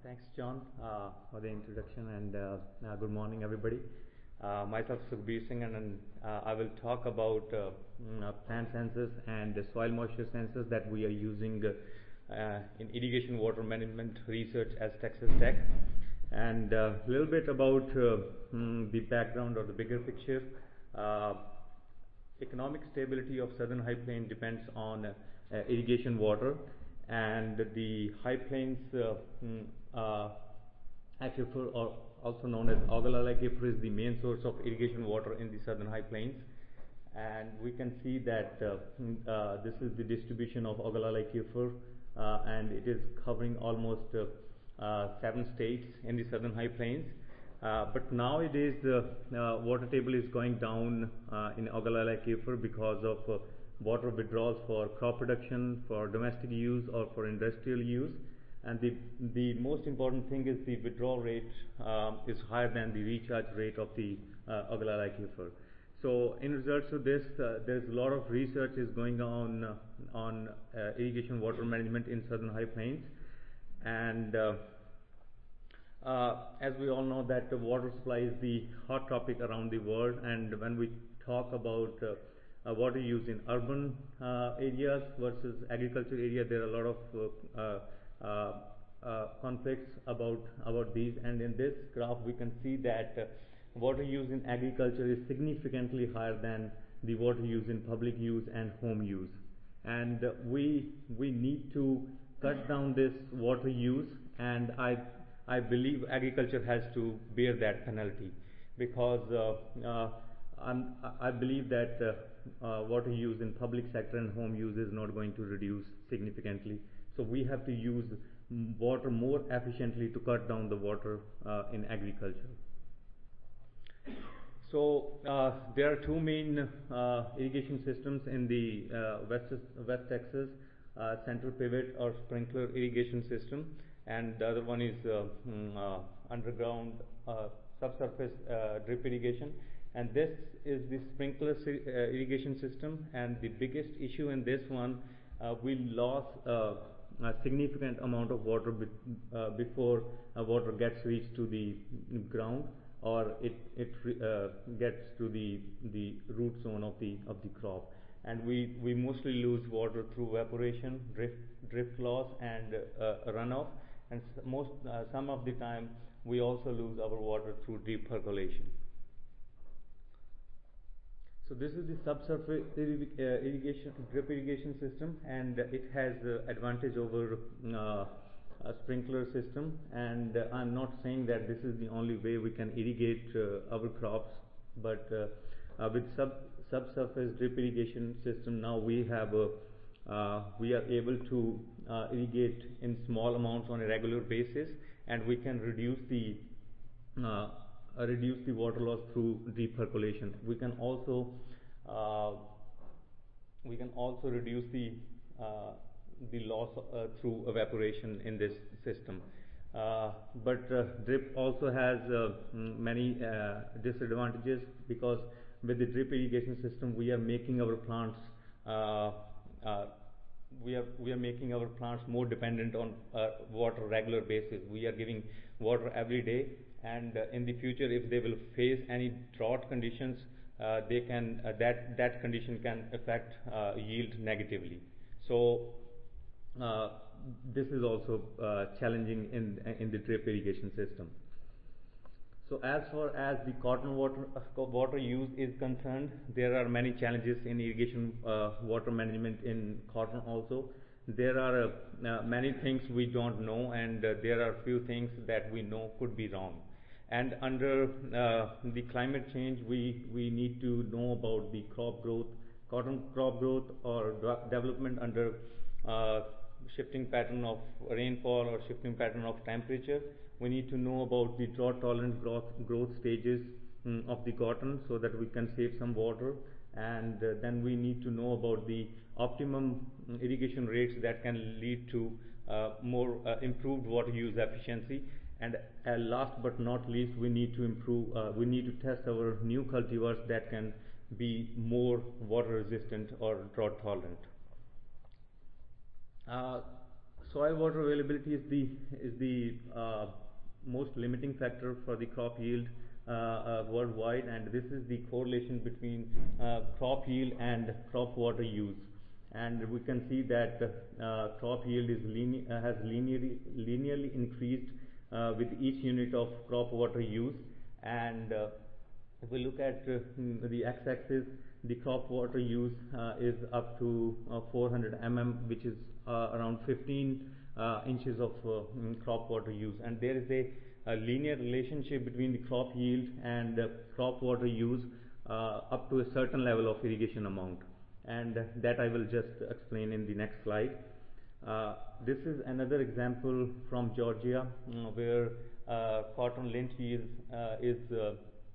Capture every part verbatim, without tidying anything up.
thanks, John, uh, for the introduction, and uh, uh, good morning, everybody. Uh, myself, Sukhbir Singh, and, and uh, I will talk about uh, mm, uh, plant sensors and the soil moisture sensors that we are using uh, uh, in irrigation water management research as Texas Tech, and a uh, little bit about uh, mm, the background or the bigger picture. Uh, economic stability of Southern High Plains depends on uh, uh, irrigation water, and the High Plains uh, mm, uh, aquifer, or also known as Ogallala Aquifer, is the main source of irrigation water in the Southern High Plains. And we can see that uh, mm, uh, this is the distribution of Ogallala Aquifer, uh, and it is covering almost uh, uh, seven states in the Southern High Plains. Uh, but nowadays the uh, water table is going down uh, in Ogallala Aquifer because of uh, water withdrawals for crop production, for domestic use, or for industrial use. And the the most important thing is the withdrawal rate uh, is higher than the recharge rate of the uh, Ogallala Aquifer. So in regards to this, uh, there's a lot of research is going on uh, on uh, irrigation water management in Southern High Plains, and uh, Uh, as we all know that the water supply is the hot topic around the world, and when we talk about uh, uh, water use in urban uh, areas versus agriculture area, there are a lot of uh, uh, uh, conflicts about about these. And in this graph we can see that uh, water use in agriculture is significantly higher than the water use in public use and home use, and uh, we we need to cut down this water use. And I I believe agriculture has to bear that penalty, because uh, uh, I believe that uh, uh, water use in public sector and home use is not going to reduce significantly. So we have to use water more efficiently to cut down the water uh, in agriculture. So uh, there are two main uh, irrigation systems in the uh, West, West Texas, uh, central pivot or sprinkler irrigation system, and the other one is uh, uh, underground uh, subsurface uh, drip irrigation. And this is the sprinkler uh, irrigation system, and the biggest issue in this one, uh, we lost uh, a significant amount of water be uh, before uh, water gets reached to the ground, or it, it uh, gets to the, the root zone of the, of the crop. And we, we mostly lose water through evaporation, drift, drift loss, and uh, runoff. And most uh, some of the time we also lose our water through deep percolation. So this is the subsurface uh, irrigation drip irrigation system, and it has uh, advantage over uh, a sprinkler system. And uh, I'm not saying that this is the only way we can irrigate uh, our crops, but uh, uh, with sub subsurface drip irrigation system, now we have a Uh, we are able to uh, irrigate in small amounts on a regular basis, and we can reduce the uh, reduce the water loss through deep percolation. We can also uh, we can also reduce the uh, the loss uh, through evaporation in this system. Uh, but uh, drip also has uh, many uh, disadvantages, because with the drip irrigation system we are making our plants uh, uh, we are we are making our plants more dependent on uh, water regular basis. We are giving water every day, and uh, in the future, if they will face any drought conditions, uh, they can uh, that that condition can affect uh, yield negatively. So uh, this is also uh, challenging in in the drip irrigation system. So as far as the cotton water uh, water use is concerned, there are many challenges in irrigation uh, water management in cotton also. There are uh, uh, many things we don't know, and uh, there are few things that we know could be wrong. And under uh, the climate change, we we need to know about the crop growth, cotton crop growth, or development under uh, shifting pattern of rainfall or shifting pattern of temperature. We need to know about the drought tolerant growth, growth stages um, of the cotton, so that we can save some water. And uh, then we need to know about the optimum um, irrigation rates that can lead to uh, more uh, improved water use efficiency. And uh, last but not least, we need to improve uh, we need to test our new cultivars that can be more water resistant or drought tolerant. Uh, soil water availability is the is the uh, most limiting factor for the crop yield uh, uh, worldwide, and this is the correlation between uh, crop yield and crop water use. And we can see that uh, crop yield is line uh, has linearly linearly increased uh, with each unit of crop water use. And uh, if we look at uh, the x-axis, the crop water use uh, is up to uh, four hundred millimeters, which is uh, around fifteen uh, inches of uh, crop water use. And there is a, a linear relationship between the crop yield and uh, crop water use uh, up to a certain level of irrigation amount. And uh, that I will just explain in the next slide. Uh, this is another example from Georgia, uh, where uh, cotton lint yield uh, is uh,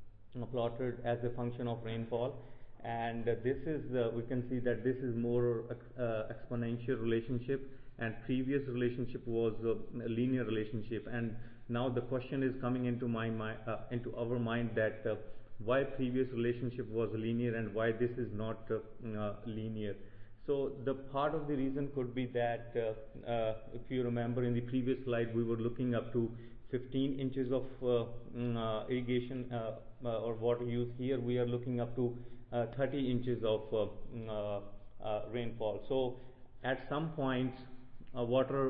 plotted as a function of rainfall, and uh, this is uh, we can see that this is more uh, exponential relationship, and previous relationship was uh, a linear relationship. And now the question is coming into my mind uh, into our mind that uh, why previous relationship was linear and why this is not uh, uh, linear. So the part of the reason could be that uh, uh, if you remember in the previous slide, we were looking up to fifteen inches of uh, mm, uh, irrigation uh, uh, or water use. Here we are looking up to uh, thirty inches of uh, mm, uh, uh, rainfall. So at some points uh, water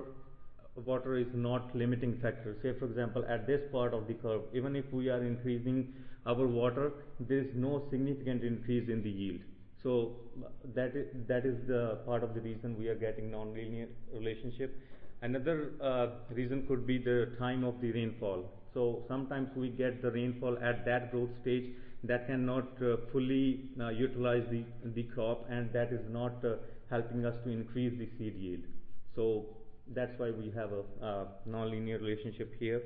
water is not limiting factor. Say for example, at this part of the curve, even if we are increasing our water, there is no significant increase in the yield. So that is, that is the part of the reason we are getting non-linear relationship. Another uh, reason could be the time of the rainfall. So sometimes we get the rainfall at that growth stage that cannot uh, fully uh, utilize the, the crop, and that is not uh, helping us to increase the seed yield. So that's why we have a uh, non-linear relationship here.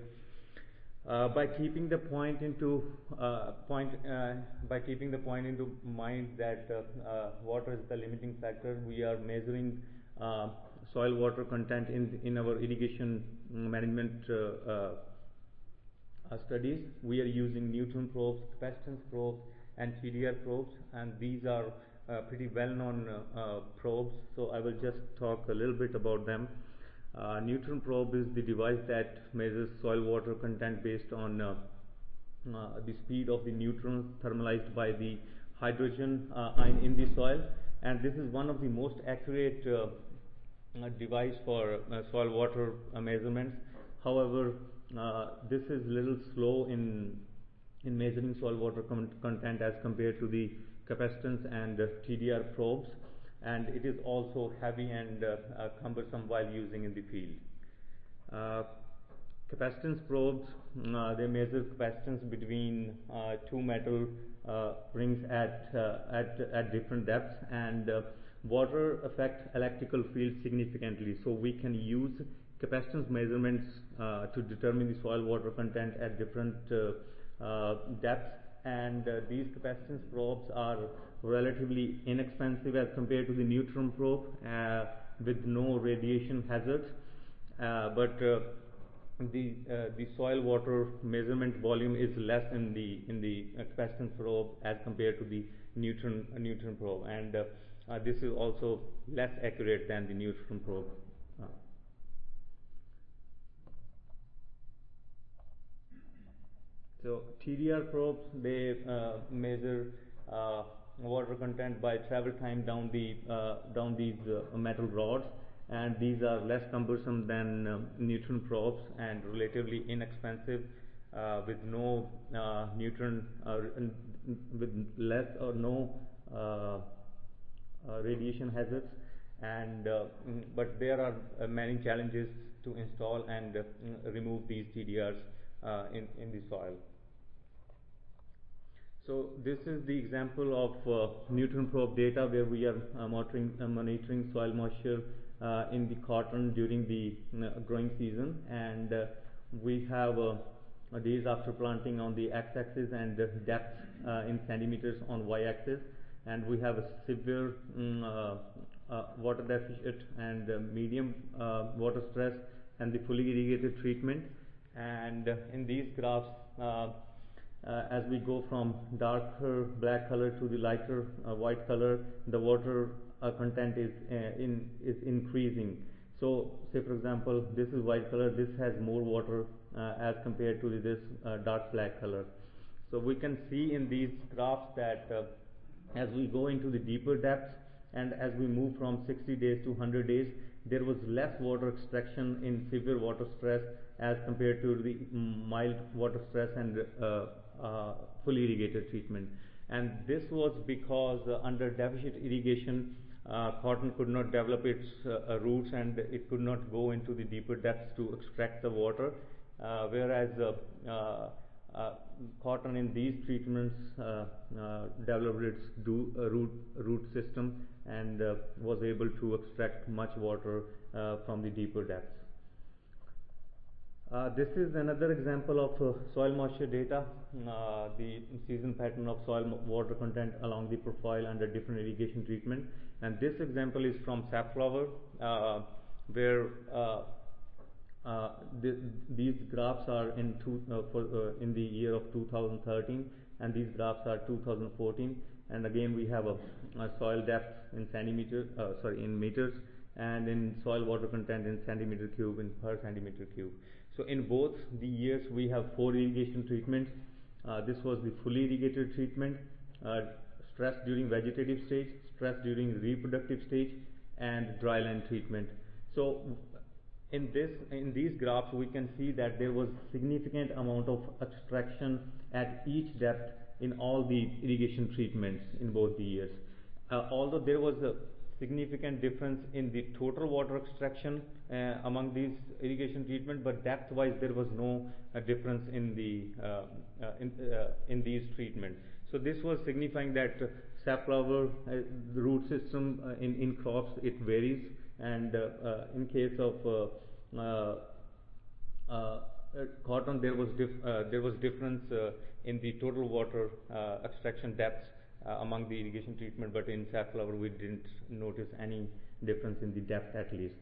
Uh, by keeping the point into uh, point uh, by keeping the point into mind that uh, uh, water is the limiting factor, we are measuring uh, soil water content in in our irrigation management uh, uh, uh, studies. We are using neutron probes, capacitance probes, and T D R probes, and these are uh, pretty well-known uh, uh, probes. So I will just talk a little bit about them. Uh, neutron probe is the device that measures soil water content based on uh, uh, the speed of the neutrons thermalized by the hydrogen uh, ion in the soil, and this is one of the most accurate uh, uh, device for uh, soil water uh, measurements. However, uh, this is little slow in in measuring soil water con content as compared to the capacitance and uh, T D R probes, and it is also heavy and uh, uh, cumbersome while using in the field. Uh, capacitance probes, uh, they measure capacitance between uh, two metal uh, rings at, uh, at at different depths, and uh, water affects electrical field significantly. So we can use capacitance measurements uh, to determine the soil water content at different uh, uh, depths, and uh, these capacitance probes are relatively inexpensive as compared to the neutron probe uh, with no radiation hazards, uh, but uh, the uh, the soil water measurement volume is less in the in the uh, capacitance probe as compared to the neutron uh, neutron probe, and uh, uh, this is also less accurate than the neutron probe. Uh, So T D R probes, they uh, measure uh, water content by travel time down the uh, down these uh, metal rods, and these are less cumbersome than uh, neutron probes and relatively inexpensive, uh, with no uh, neutron uh, with less or no uh, uh, radiation hazards, and uh, mm, but there are uh, many challenges to install and uh, remove these T D Rs uh, in in the soil. So this is the example of uh, neutron probe data where we are uh, monitoring, uh, monitoring soil moisture uh, in the cotton during the uh, growing season, and uh, we have uh, days after planting on the x-axis and uh, depth uh, in centimeters on y-axis, and we have a severe um, uh, uh, water deficit and uh, medium uh, water stress and the fully irrigated treatment. And uh, in these graphs, uh, Uh, as we go from darker black color to the lighter uh, white color, the water uh, content is uh, in is increasing. So say for example, this is white color, this has more water uh, as compared to this uh, dark black color. So we can see in these graphs that uh, as we go into the deeper depths and as we move from sixty days to one hundred days, there was less water extraction in severe water stress as compared to the mild water stress and uh, uh, fully irrigated treatment. And this was because uh, under deficit irrigation, uh, cotton could not develop its uh, roots and it could not go into the deeper depths to extract the water, uh, whereas uh, uh, uh, cotton in these treatments uh, uh, developed its do, uh, root, root system and uh, was able to extract much water uh, from the deeper depths. Uh, this is another example of uh, soil moisture data, uh, the season pattern of soil water content along the profile under different irrigation treatment. And this example is from safflower, uh, where uh, uh, th these graphs are in, two, uh, for, uh, in the year of two thousand thirteen, and these graphs are two thousand fourteen. And again, we have a, a soil depth in centimeter, uh, sorry, in meters, and in soil water content in centimeter cube in per centimeter cube. So in both the years we have four irrigation treatments. Uh, this was the fully irrigated treatment, uh, stress during vegetative stage, stress during reproductive stage, and dryland treatment. So in this, in these graphs, we can see that there was significant amount of extraction at each depth in all the irrigation treatments in both the years. Uh, although there was a significant difference in the total water extraction uh, among these irrigation treatment, but depth wise there was no uh, difference in the uh, uh, in, uh, in these treatments. So this was signifying that uh, safflower uh, the root system uh, in in crops it varies, and uh, uh, in case of uh, uh, uh, cotton there was dif uh, there was difference uh, in the total water uh, extraction depths Uh, among the irrigation treatment, but in safflower we didn't notice any difference in the depth at least.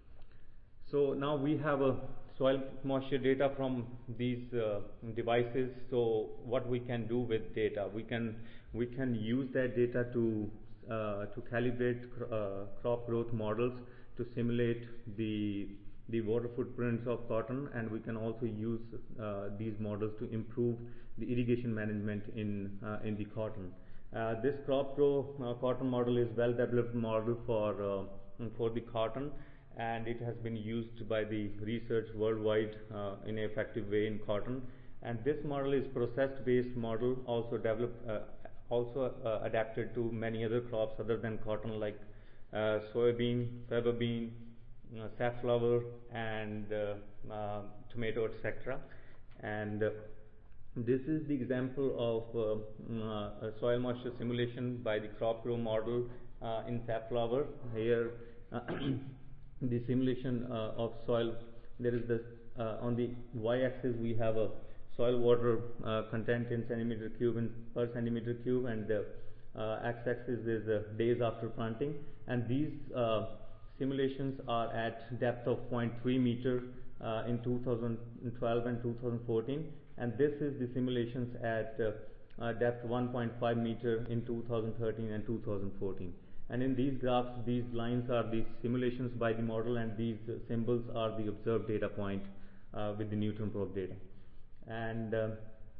So now we have a soil moisture data from these uh, devices. So what we can do with data, we can we can use that data to uh, to calibrate cr uh, crop growth models to simulate the the water footprints of cotton, and we can also use uh, these models to improve the irrigation management in uh, in the cotton. Uh, this CropGrow uh, cotton model is well developed model for uh, for the cotton, and it has been used by the research worldwide uh, in an effective way in cotton. And this model is processed based model, also developed uh, also uh, adapted to many other crops other than cotton, like uh, soybean, faba bean, uh, safflower, and uh, uh, tomato, et cetera. And uh, this is the example of uh, uh, soil moisture simulation by the CropGrow model uh, in safflower. Here uh, the simulation uh, of soil, there is this uh, on the y-axis we have a soil water uh, content in centimeter cube and per centimeter cube, and the uh, x-axis is uh, days after planting. And these uh, simulations are at depth of zero point three meter uh, in two thousand twelve and two thousand fourteen. And this is the simulations at uh, uh, depth one point five meter in two thousand thirteen and two thousand fourteen. And in these graphs, these lines are the simulations by the model, and these uh, symbols are the observed data point uh, with the Newton probe data. And uh,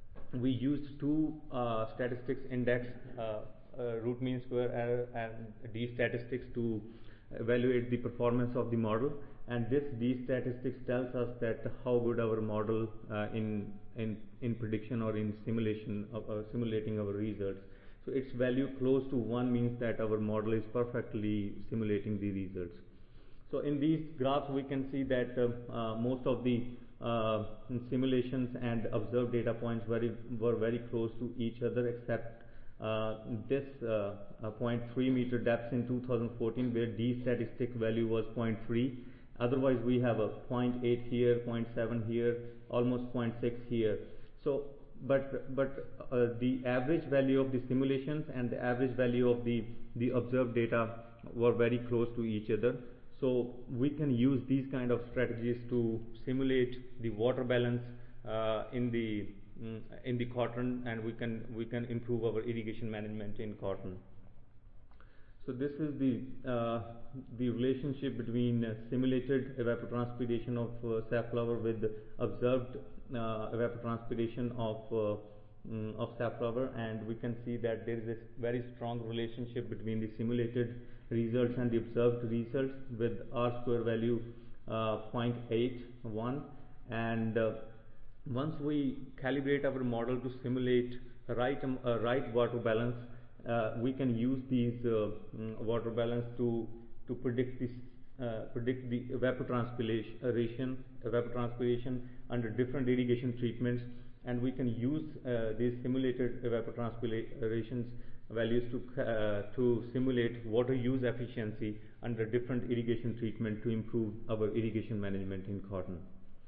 we used two uh, statistics index, uh, uh, root mean square error and D statistics, to evaluate the performance of the model. And this D statistics tells us that how good our model uh, in in in prediction or in simulation of uh, simulating our results. So its value close to one means that our model is perfectly simulating the results. So in these graphs we can see that uh, uh, most of the uh, simulations and observed data points very were very close to each other, except uh, this uh, uh, zero point three meter depth in two thousand fourteen, where D statistic value was zero point three. Otherwise we have a zero point eight here, zero point seven here, almost zero point six here. So but but uh, the average value of the simulations and the average value of the the observed data were very close to each other. So we can use these kind of strategies to simulate the water balance uh, in the mm, in the cotton, and we can we can improve our irrigation management in cotton. So this is the uh, the relationship between uh, simulated evapotranspiration of uh, safflower with observed uh, evapotranspiration of uh, mm, of safflower, and we can see that there is a very strong relationship between the simulated results and the observed results with R square value uh, zero point eight one, and uh, once we calibrate our model to simulate right um, uh, right water balance, uh, we can use these uh, mm, water balance to to predict this uh, predict the evapotranspiration evapotranspiration under different irrigation treatments, and we can use uh, these simulated evapotranspirations values to uh, to simulate water use efficiency under different irrigation treatment to improve our irrigation management in cotton.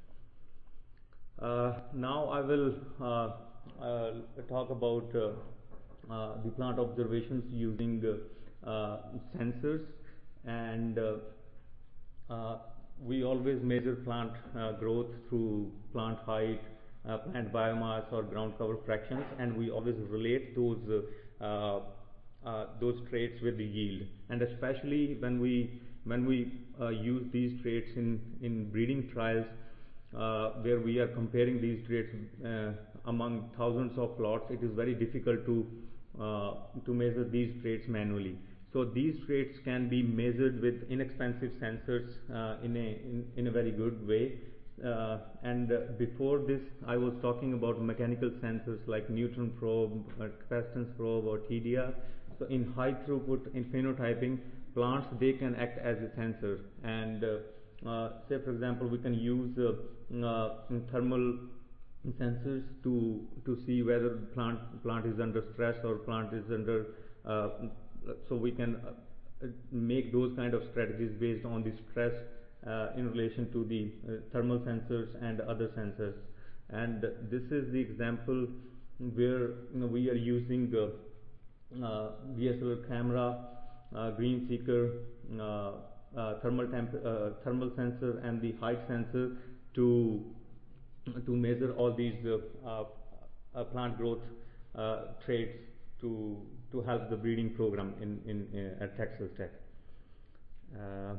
Uh, now I will uh, uh, talk about uh, uh, the plant observations using uh, uh, sensors, and uh, uh, we always measure plant uh, growth through plant height, uh, plant biomass or ground cover fractions, and we always relate those uh, uh, those traits with the yield, and especially when we when we uh, use these traits in in breeding trials, uh, where we are comparing these traits uh, among thousands of plots. It is very difficult to uh, to measure these traits manually. So these traits can be measured with inexpensive sensors uh, in a in, in a very good way. Uh, and uh, before this, I was talking about mechanical sensors like neutron probe, uh, capacitance probe, or T D R. So in high throughput in phenotyping plants, they can act as a sensor. And uh, uh, say for example, we can use uh, uh, thermal sensors to to see whether plant plant is under stress or plant is under. Uh, so we can uh, make those kind of strategies based on the stress uh, in relation to the uh, thermal sensors and other sensors. And this is the example where you know, we are using uh, uh, D S L R camera, uh, green seeker, uh, uh, thermal temp uh, thermal sensor, and the height sensor to to measure all these uh, uh, uh, plant growth uh, traits to to help the breeding program in, in, in at Texas Tech. Uh,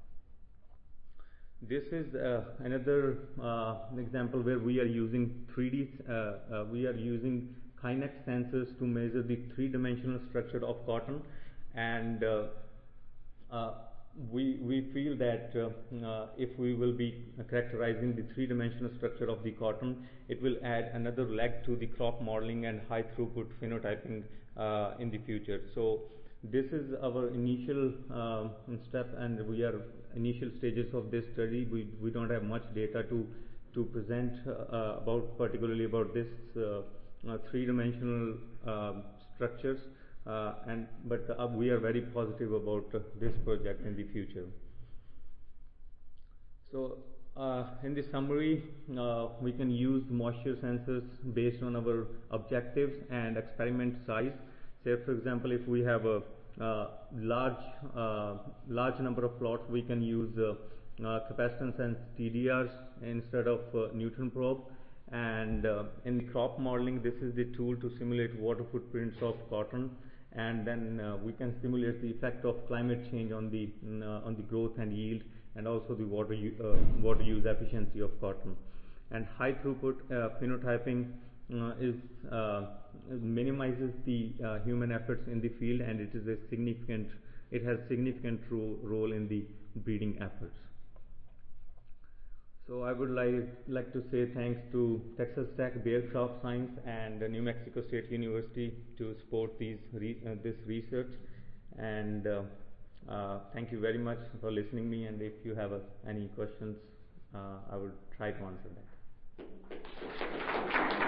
this is uh, another uh, example where we are using three D. Uh, uh, we are using Kinect sensors to measure the three-dimensional structure of cotton, and uh, uh, we we feel that uh, uh, if we will be characterizing the three-dimensional structure of the cotton, it will add another leg to the crop modeling and high throughput phenotyping uh, in the future. So this is our initial uh, step, and we are initial stages of this study. We we don't have much data to to present uh, about particularly about this uh, uh, three-dimensional uh, structures. Uh, and but uh, we are very positive about uh, this project in the future. So uh, in the summary, uh, we can use moisture sensors based on our objectives and experiment size. Say for example, if we have a uh, large uh, large number of plots, we can use uh, uh, capacitance and T D Rs instead of uh, neutron probe. And uh, in the crop modeling, this is the tool to simulate water footprints of cotton, and then uh, we can simulate the effect of climate change on the uh, on the growth and yield, and also the water uh, water use efficiency of cotton. And high throughput uh, phenotyping uh, is uh, minimizes the uh, human efforts in the field, and it is a significant it has significant ro role in the breeding efforts. So I would like like to say thanks to Texas Tech, Bayer Crop Science, and New Mexico State University to support these re uh, this research. And uh, uh, thank you very much for listening to me. And if you have uh, any questions, uh, I will try to answer that.